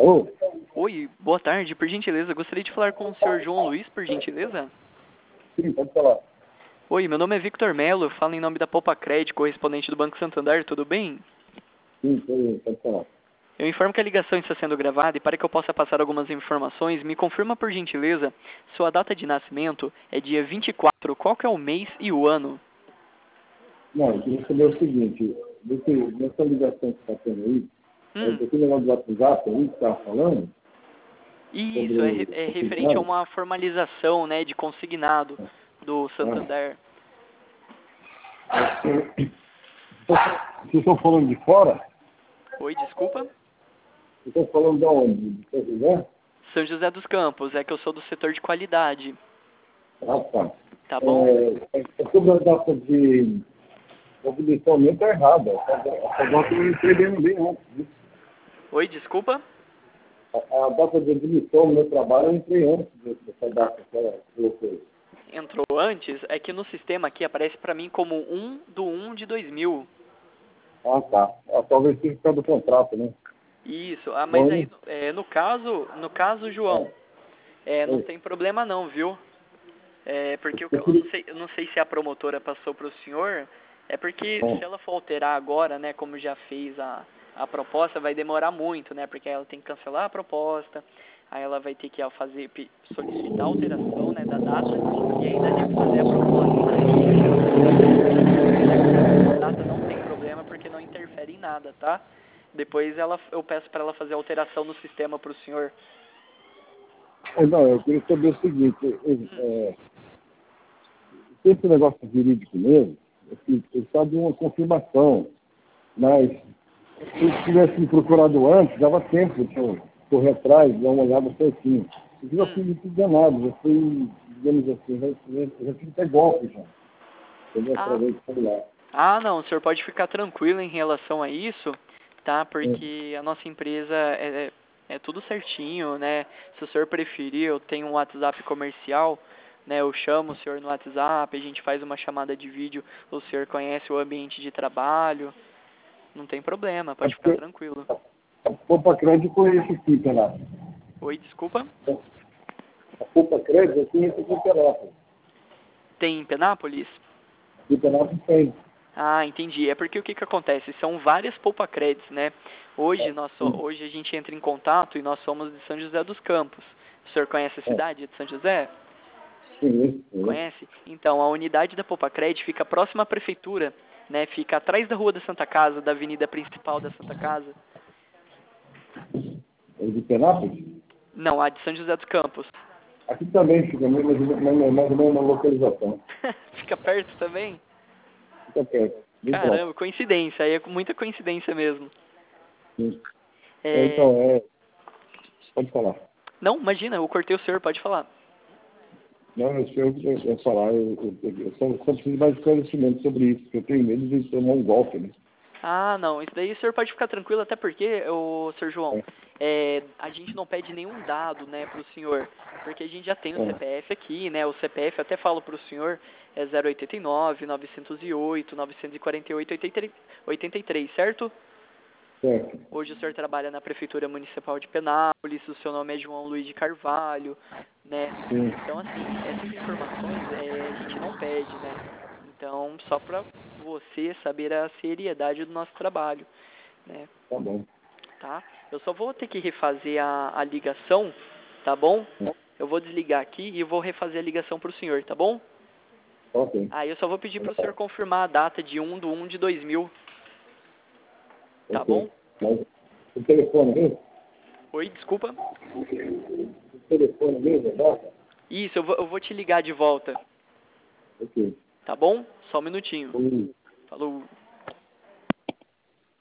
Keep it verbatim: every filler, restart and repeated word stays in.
Alô? Oi, boa tarde. Por gentileza, gostaria de falar com o senhor João Luiz, por gentileza. Sim, pode falar. Oi, meu nome é Victor Melo, eu falo em nome da Poupa-Cred, correspondente do Banco Santander, tudo bem? Sim, pode, pode falar. Eu informo que a ligação está sendo gravada e para que eu possa passar algumas informações, me confirma por gentileza, sua data de nascimento é dia vinte e quatro, qual que é o mês e o ano? Não, eu queria saber o seguinte, desse, nessa ligação que está tendo aí, é Hum, esse negócio do WhatsApp aí que está falando, isso, é, re- sobre é referente a consignado. uma formalização, né, de consignado do Ah, Santander. vocês estão falando de fora? Oi, desculpa? Vocês estão falando de onde? De São José? São José dos Campos, é que eu sou do setor de qualidade, Ah, tá. tá bom? É, é, é sobre a data de mobilização minha está errada. Essa data eu entrei bem, bem antes disso. Oi, desculpa? A, a data de admissão no meu trabalho eu entrei antes dessa data que ela colocou. Entrou antes, é que no sistema aqui aparece para mim como um do um de dois mil. Ah, tá. Ah, talvez tenha ficado do contrato, né? Isso, ah, mas aí Bom, é, no caso, no caso, é, João, é, não é, tem problema não, viu? É, porque eu, eu eu não queria, sei, eu não sei se a promotora passou para o senhor, é porque se bom, ela for alterar agora, né, como já fez a, a proposta, vai demorar muito, né, porque ela tem que cancelar a proposta, aí ela vai ter que ó, fazer, pe- solicitar a alteração, né, da data e ainda tem que fazer a proposta. Mas se a senhora quiser, se quiser colocar essa data, não tem problema, porque não interfere em nada, tá? Depois ela, eu peço para ela fazer a alteração no sistema para o senhor. é, não, eu queria saber o seguinte, Hum, é, esse negócio jurídico mesmo, ele está de uma confirmação, mas se eu tivesse me procurado antes, dava tempo de eu correr atrás, dar uma olhada certinho. Eu já hum. fui muito enganado, já fui, digamos assim, já, já, já fiz até golpe já, entendeu? Ah, Através do celular. Ah, não, o senhor pode ficar tranquilo em relação a isso, tá? É, Porque a nossa empresa é, é é tudo certinho, né? Se o senhor preferir, eu tenho um WhatsApp comercial, né? Eu chamo o senhor no WhatsApp, a gente faz uma chamada de vídeo, o senhor conhece o ambiente de trabalho, não tem problema, é pode ficar porque tranquilo. a Poupa Crédito eu conheço aqui, pela, Oi, desculpa? a Poupa Crédito eu conheço aqui pela, Tem em Penápolis? aqui pela tem. Ah, entendi. É porque o que que acontece? São várias poupa-créditos, né? Hoje, nós so- Sim, hoje a gente entra em contato e nós somos de São José dos Campos. O senhor conhece a é, cidade de São José? sim, sim. Conhece? Então, a unidade da Poupa-Crédito fica próxima à prefeitura, né? Fica atrás da Rua da Santa Casa, da avenida principal da Santa Casa. É de Penápolis? Não, a de São José dos Campos. Aqui também fica mais, mais, mais, mais ou menos na localização. Fica perto também? Fica perto, bem próximo. Caramba, coincidência. Aí é muita coincidência mesmo. Sim. É, É... então, é, pode falar. Não, imagina, eu cortei o senhor, pode falar. Não, eu, eu, eu, eu falar, eu, eu, eu só, só preciso de mais esclarecimento sobre isso, porque eu tenho medo de tomar um golpe, né? Ah, não, isso daí o senhor pode ficar tranquilo, até porque, o senhor João, É, é, a gente não pede nenhum dado, né, pro senhor, porque a gente já tem o é, C P F aqui, né, o C P F, eu até falo pro senhor, é zero oitenta e nove, novecentos e oito, novecentos e quarenta e oito, oitenta e três, certo? certo. Hoje o senhor trabalha na Prefeitura Municipal de Penápolis, o seu nome é João Luiz de Carvalho, né? Sim, Então, assim, essas informações é, a gente não pede, né? Então, só para você saber a seriedade do nosso trabalho, né? tá bom. Tá? Eu só vou ter que refazer a, a ligação, tá bom? Eu vou desligar aqui e vou refazer a ligação para o senhor, tá bom? Ok, Aí eu só vou pedir para o senhor confirmar a data de um de um de dois mil, tá bom? ok. Mas o telefone mesmo? Oi, desculpa. O telefone mesmo, data? Isso, eu vou, eu vou te ligar de volta. Ok. Tá bom? Só um minutinho. Sim. Falou.